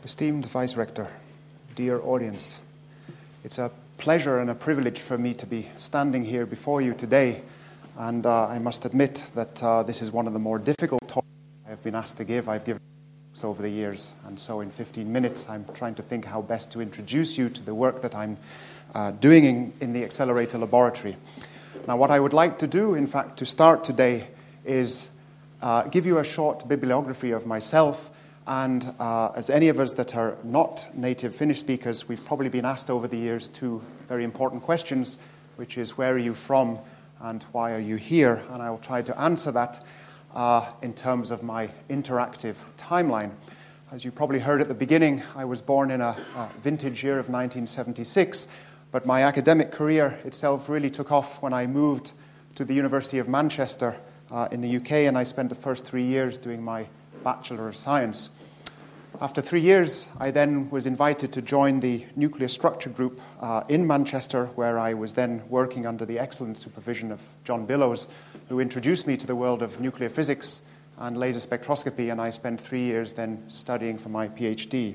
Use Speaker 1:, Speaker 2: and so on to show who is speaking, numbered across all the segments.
Speaker 1: Esteemed Vice Rector, dear audience, it's a pleasure and a privilege for me to be standing here before you today, and I must admit that this is one of the more difficult talks I have been asked to give. I've given talks over the years, and so in 15 minutes I'm trying to think how best to introduce you to the work that I'm doing in the Accelerator Laboratory. Now, what I would like to do, in fact, to start today is give you a short bibliography of myself. And as any of us that are not native Finnish speakers, we've probably been asked over the years two very important questions, which is, where are you from and why are you here? And I will try to answer that in terms of my interactive timeline. As you probably heard at the beginning, I was born in a vintage year of 1976, but my academic career itself really took off when I moved to the University of Manchester in the UK, and I spent the first 3 years doing my Bachelor of Science. After 3 years, I then was invited to join the Nuclear Structure Group in Manchester, where I was then working under the excellent supervision of John Billows, who introduced me to the world of nuclear physics and laser spectroscopy, and I spent 3 years then studying for my PhD.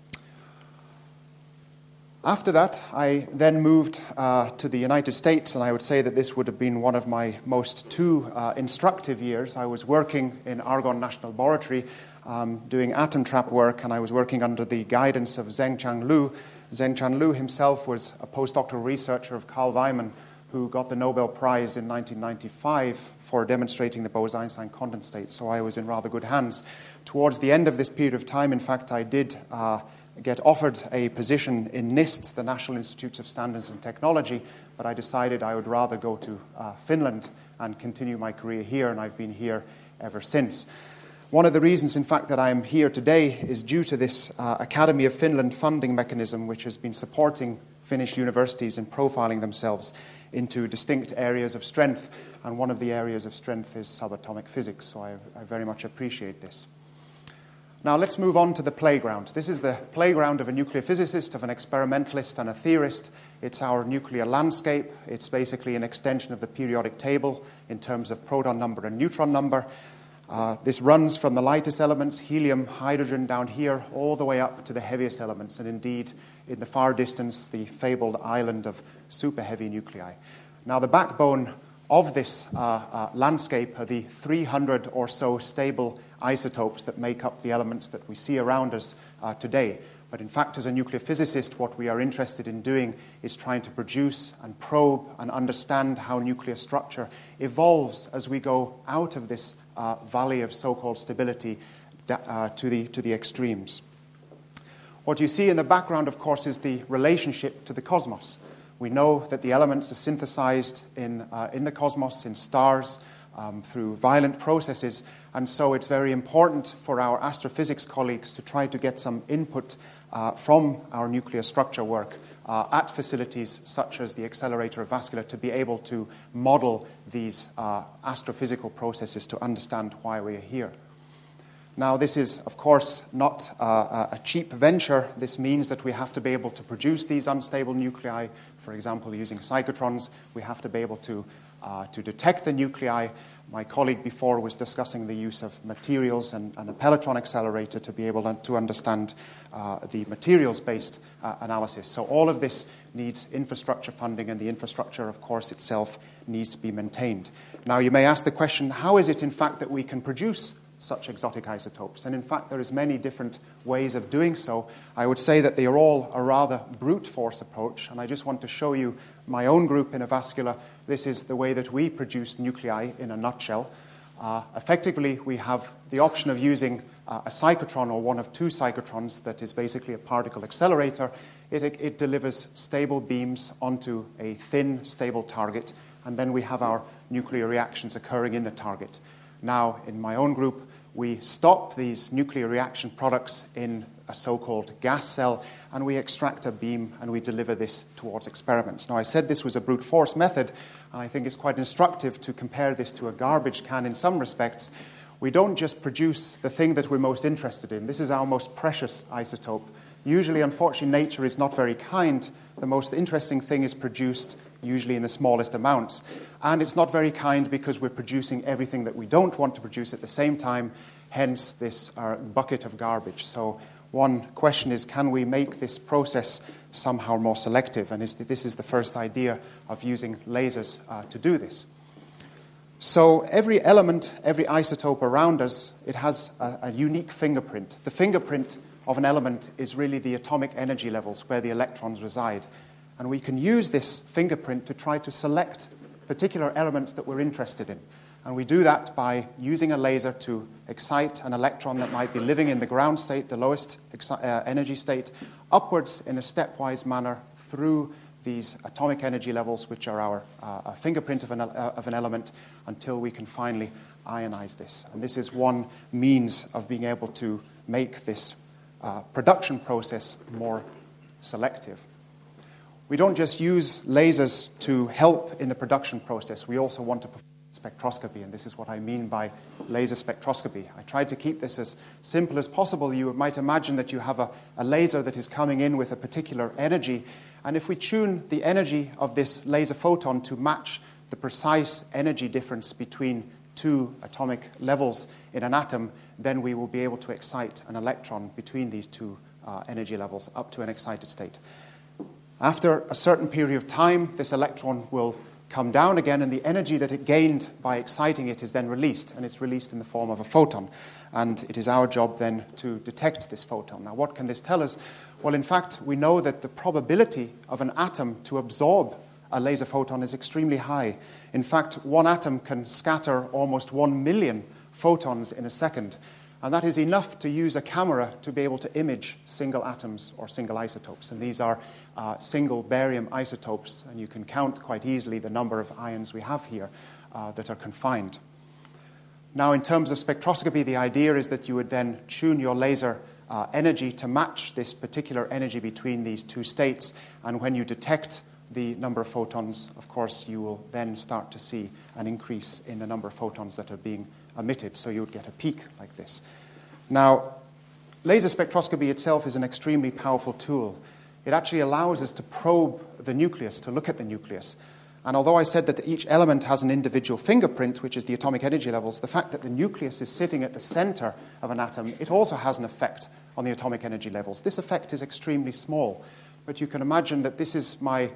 Speaker 1: After that, I then moved to the United States, and I would say that this would have been one of my two instructive years. I was working in Argonne National Laboratory doing atom trap work, and I was working under the guidance of Zhengqiang Liu. Zhengqiang Liu himself was a postdoctoral researcher of Carl Weyman, who got the Nobel Prize in 1995 for demonstrating the Bose-Einstein condensate, so I was in rather good hands. Towards the end of this period of time, in fact, I did get offered a position in NIST, the National Institutes of Standards and Technology, but I decided I would rather go to Finland and continue my career here, and I've been here ever since. One of the reasons, in fact, that I am here today is due to this Academy of Finland funding mechanism, which has been supporting Finnish universities in profiling themselves into distinct areas of strength, and one of the areas of strength is subatomic physics, so I very much appreciate this. Now let's move on to the playground. This is the playground of a nuclear physicist, of an experimentalist and a theorist. It's our nuclear landscape. It's basically an extension of the periodic table in terms of proton number and neutron number. This runs from the lightest elements, helium, hydrogen, down here, all the way up to the heaviest elements, and indeed, in the far distance, the fabled island of super-heavy nuclei. Now, the backbone of this landscape are the 300 or so stable isotopes that make up the elements that we see around us today. But in fact, as a nuclear physicist, what we are interested in doing is trying to produce and probe and understand how nuclear structure evolves as we go out of this valley of so-called stability to the extremes. What you see in the background, of course, is the relationship to the cosmos. We know that the elements are synthesized in the cosmos, in stars, through violent processes, and so it's very important for our astrophysics colleagues to try to get some input from our nuclear structure work at facilities such as the Accelerator of Vascular to be able to model these astrophysical processes to understand why we are here. Now, this is, of course, not a cheap venture. This means that we have to be able to produce these unstable nuclei. For example, using cyclotrons, we have to be able to detect the nuclei. My colleague before was discussing the use of materials and a Pelletron accelerator to be able to understand the materials-based analysis. So all of this needs infrastructure funding, and the infrastructure, of course, itself needs to be maintained. Now, you may ask the question, how is it, in fact, that we can produce such exotic isotopes? And in fact, there is many different ways of doing so. I would say that they are all a rather brute force approach, and I just want to show you my own group in Avascular. This is the way that we produce nuclei in a nutshell. Effectively, we have the option of using a cyclotron or one of two cyclotrons that is basically a particle accelerator. It delivers stable beams onto a thin, stable target, and then we have our nuclear reactions occurring in the target. Now, in my own group, we stop these nuclear reaction products in a so-called gas cell, and we extract a beam and we deliver this towards experiments. Now, I said this was a brute force method, and I think it's quite instructive to compare this to a garbage can in some respects. We don't just produce the thing that we're most interested in. This is our most precious isotope. Usually, unfortunately, nature is not very kind. The most interesting thing is produced usually in the smallest amounts. And it's not very kind because we're producing everything that we don't want to produce at the same time, hence this bucket of garbage. So one question is, can we make this process somehow more selective? And this is the first idea of using lasers to do this. So every element, every isotope around us, it has a unique fingerprint. The fingerprint of an element is really the atomic energy levels where the electrons reside. And we can use this fingerprint to try to select particular elements that we're interested in. And we do that by using a laser to excite an electron that might be living in the ground state, the lowest energy state, upwards in a stepwise manner through these atomic energy levels, which are our fingerprint of an element, until we can finally ionize this. And this is one means of being able to make this production process more selective. We don't just use lasers to help in the production process. We also want to perform spectroscopy, and this is what I mean by laser spectroscopy. I tried to keep this as simple as possible. You might imagine that you have a laser that is coming in with a particular energy, and if we tune the energy of this laser photon to match the precise energy difference between two atomic levels in an atom, then we will be able to excite an electron between these two energy levels up to an excited state. After a certain period of time, this electron will come down again, and the energy that it gained by exciting it is then released, and it's released in the form of a photon. And it is our job then to detect this photon. Now, what can this tell us? Well, in fact, we know that the probability of an atom to absorb a laser photon is extremely high. In fact, one atom can scatter almost 1 million photons in a second. And that is enough to use a camera to be able to image single atoms or single isotopes. And these are single barium isotopes, and you can count quite easily the number of ions we have here that are confined. Now, in terms of spectroscopy, the idea is that you would then tune your laser energy to match this particular energy between these two states. And when you detect the number of photons, of course, you will then start to see an increase in the number of photons that are being emitted, so you would get a peak like this. Now, laser spectroscopy itself is an extremely powerful tool. It actually allows us to probe the nucleus, to look at the nucleus. And although I said that each element has an individual fingerprint, which is the atomic energy levels, the fact that the nucleus is sitting at the center of an atom, it also has an effect on the atomic energy levels. This effect is extremely small, but you can imagine that this is my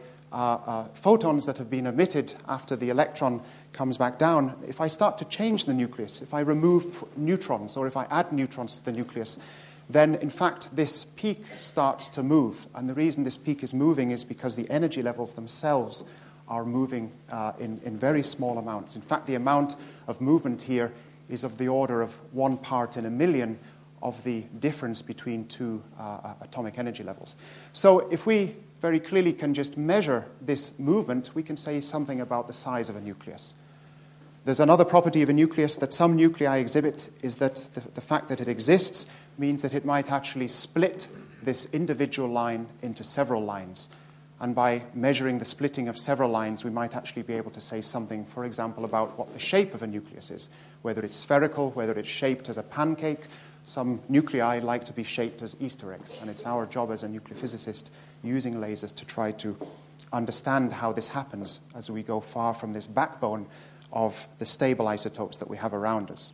Speaker 1: photons that have been emitted after the electron comes back down. If I start to change the nucleus, if I remove neutrons or if I add neutrons to the nucleus, then in fact this peak starts to move. And the reason this peak is moving is because the energy levels themselves are moving in very small amounts. In fact, the amount of movement here is of the order of 1 part in a million of the difference between two atomic energy levels. So if we very clearly can just measure this movement, we can say something about the size of a nucleus. There's another property of a nucleus that some nuclei exhibit, is that the fact that it exists means that it might actually split this individual line into several lines. And by measuring the splitting of several lines, we might actually be able to say something, for example, about what the shape of a nucleus is, whether it's spherical, whether it's shaped as a pancake. Some nuclei like to be shaped as Easter eggs, and it's our job as a nuclear physicist using lasers to try to understand how this happens as we go far from this backbone of the stable isotopes that we have around us.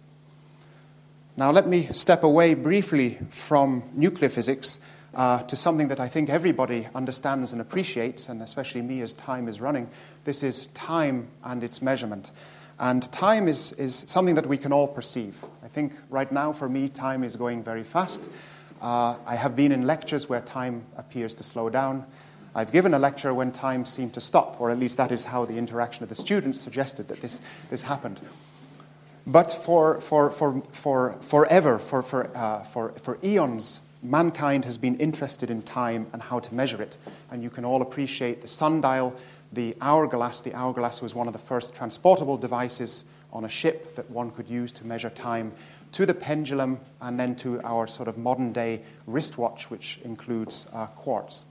Speaker 1: Now let me step away briefly from nuclear physics to something that I think everybody understands and appreciates, and especially me as time is running. This is time and its measurement. And time is something that we can all perceive. I think right now, for me, time is going very fast. I have been in lectures where time appears to slow down. I've given a lecture when time seemed to stop, or at least that is how the interaction of the students suggested that this happened. But for forever, for eons, mankind has been interested in time and how to measure it. And you can all appreciate the sundial, the hourglass. The hourglass was one of the first transportable devices on a ship that one could use to measure time, to the pendulum, and then to our sort of modern-day wristwatch, which includes quartz.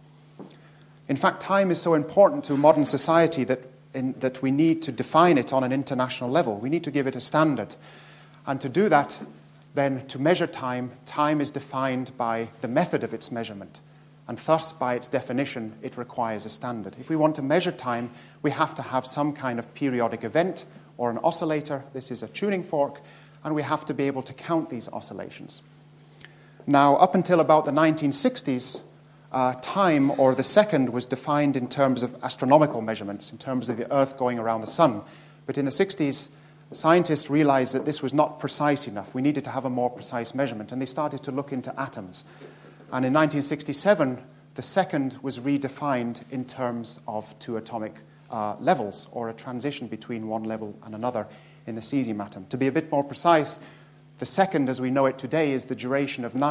Speaker 1: In fact, time is so important to modern society that we need to define it on an international level. We need to give it a standard. And to do that, then to measure time, time is defined by the method of its measurement. And thus, by its definition, it requires a standard. If we want to measure time, we have to have some kind of periodic event or an oscillator. This is a tuning fork, and we have to be able to count these oscillations. Now, up until about the 1960s, time, or the second, was defined in terms of astronomical measurements, in terms of the Earth going around the sun. But in the 60s, scientists realized that this was not precise enough. We needed to have a more precise measurement, and they started to look into atoms. And in 1967, the second was redefined in terms of two atomic levels, or a transition between one level and another in the cesium atom. To be a bit more precise, the second, as we know it today, is the duration of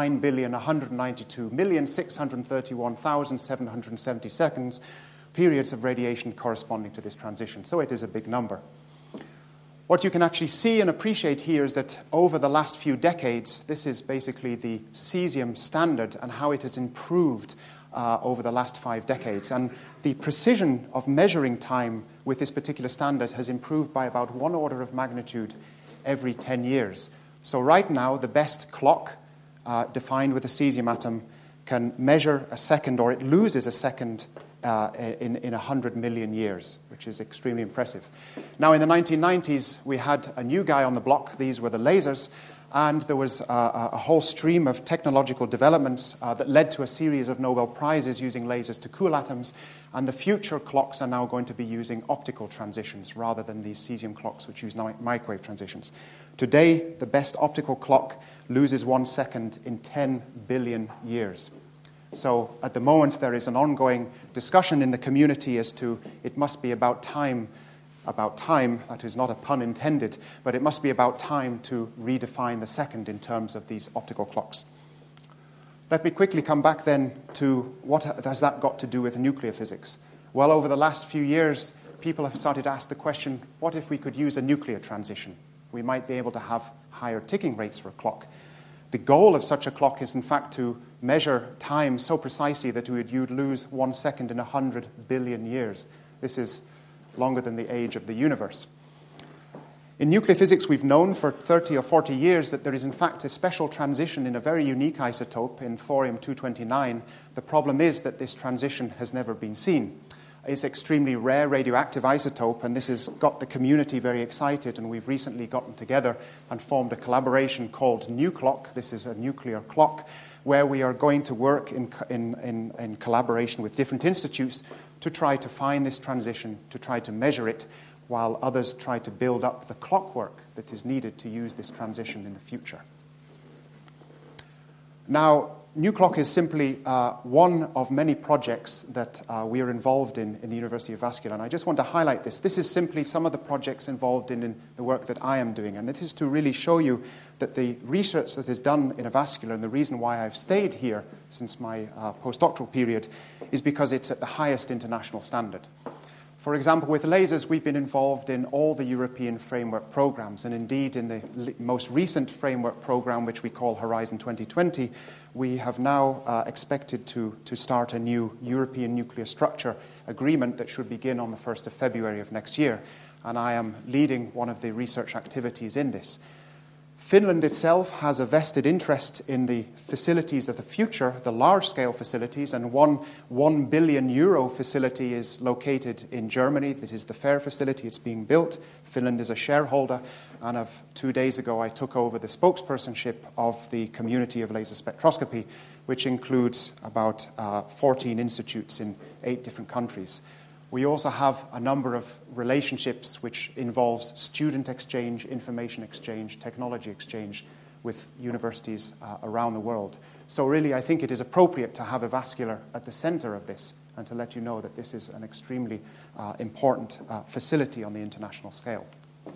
Speaker 1: 9,192,631,770 seconds, periods of radiation corresponding to this transition. So it is a big number. What you can actually see and appreciate here is that over the last few decades, this is basically the cesium standard and how it has improved over the last 5 decades. And the precision of measuring time with this particular standard has improved by about 1 order of magnitude every 10 years. So right now, the best clock defined with a cesium atom can measure a second, or it loses a second in 100 million years, which is extremely impressive. Now, in the 1990s, we had a new guy on the block. These were the lasers. And there was a whole stream of technological developments that led to a series of Nobel Prizes using lasers to cool atoms. And the future clocks are now going to be using optical transitions rather than these cesium clocks, which use microwave transitions. Today, the best optical clock loses 1 second in 10 billion years. So at the moment, there is an ongoing discussion in the community as to it must be about time, that is not a pun intended, but it must be about time to redefine the second in terms of these optical clocks. Let me quickly come back then to what has that got to do with nuclear physics? Well, over the last few years, people have started to ask the question, what if we could use a nuclear transition? We might be able to have higher ticking rates for a clock. The goal of such a clock is, in fact, to measure time so precisely that you'd lose 1 second in 100 billion years. This is longer than the age of the universe. In nuclear physics, we've known for 30 or 40 years that there is, in fact, a special transition in a very unique isotope in thorium-229. The problem is that this transition has never been seen. It's an extremely rare radioactive isotope, and this has got the community very excited, and we've recently gotten together and formed a collaboration called NuClock. This is a nuclear clock where we are going to work in collaboration with different institutes to try to find this transition, to try to measure it, while others try to build up the clockwork that is needed to use this transition in the future. Now, NuClock is simply one of many projects that we are involved in the University of Vascular, and I just want to highlight this. This is simply some of the projects involved in the work that I am doing, and this is to really show you that the research that is done in Avascular, and the reason why I've stayed here since my postdoctoral period, is because it's at the highest international standard. For example, with lasers, we've been involved in all the European framework programs, and indeed in the most recent framework program, which we call Horizon 2020, we have now expected to start a new European nuclear structure agreement that should begin on the 1st of February of next year, and I am leading one of the research activities in this. Finland itself has a vested interest in the facilities of the future, the large-scale facilities, and one €1 billion facility is located in Germany. This is the FAIR facility. It's being built. Finland is a shareholder, and 2 days ago I took over the spokespersonship of the community of laser spectroscopy, which includes about 14 institutes in 8 different countries. We also have a number of relationships which involves student exchange, information exchange, technology exchange with universities around the world. So really, I think it is appropriate to have Avascular at the center of this and to let you know that this is an extremely important facility on the international scale.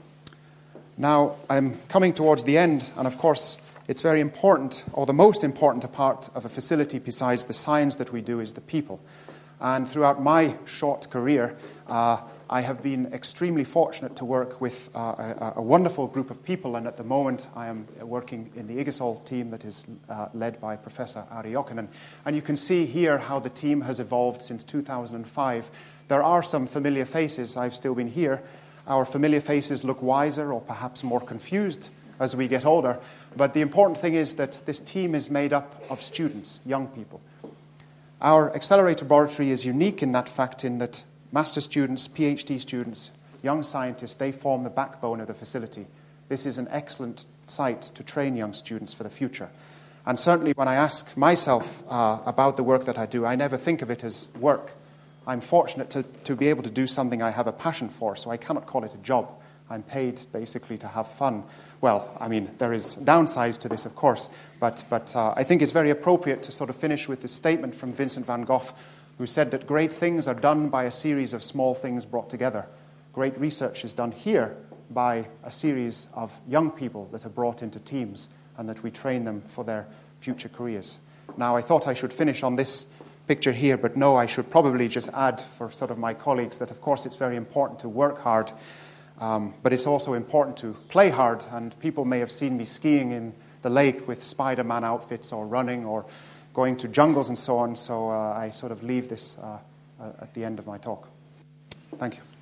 Speaker 1: Now, I'm coming towards the end, and of course, it's very important, or the most important part of a facility besides the science that we do is the people. And throughout my short career, I have been extremely fortunate to work with a wonderful group of people, and at the moment I am working in the IGASOL team that is led by Professor Ari Jokinen. And you can see here how the team has evolved since 2005. There are some familiar faces. I've still been here. Our familiar faces look wiser or perhaps more confused as we get older, but the important thing is that this team is made up of students, young people. Our accelerator laboratory is unique in that fact, in that master students, PhD students, young scientists, they form the backbone of the facility. This is an excellent site to train young students for the future. And certainly when I ask myself about the work that I do, I never think of it as work. I'm fortunate to be able to do something I have a passion for, so I cannot call it a job. I'm paid basically to have fun. Well, I mean, there is downsides to this, of course, but I think it's very appropriate to sort of finish with this statement from Vincent van Gogh, who said that great things are done by a series of small things brought together. Great research is done here by a series of young people that are brought into teams and that we train them for their future careers. Now, I thought I should finish on this picture here, but no, I should probably just add for sort of my colleagues that, of course, it's very important to work hard, but it's also important to play hard, and people may have seen me skiing in the lake with Spider-Man outfits or running or going to jungles and so on, so I sort of leave this at the end of my talk. Thank you.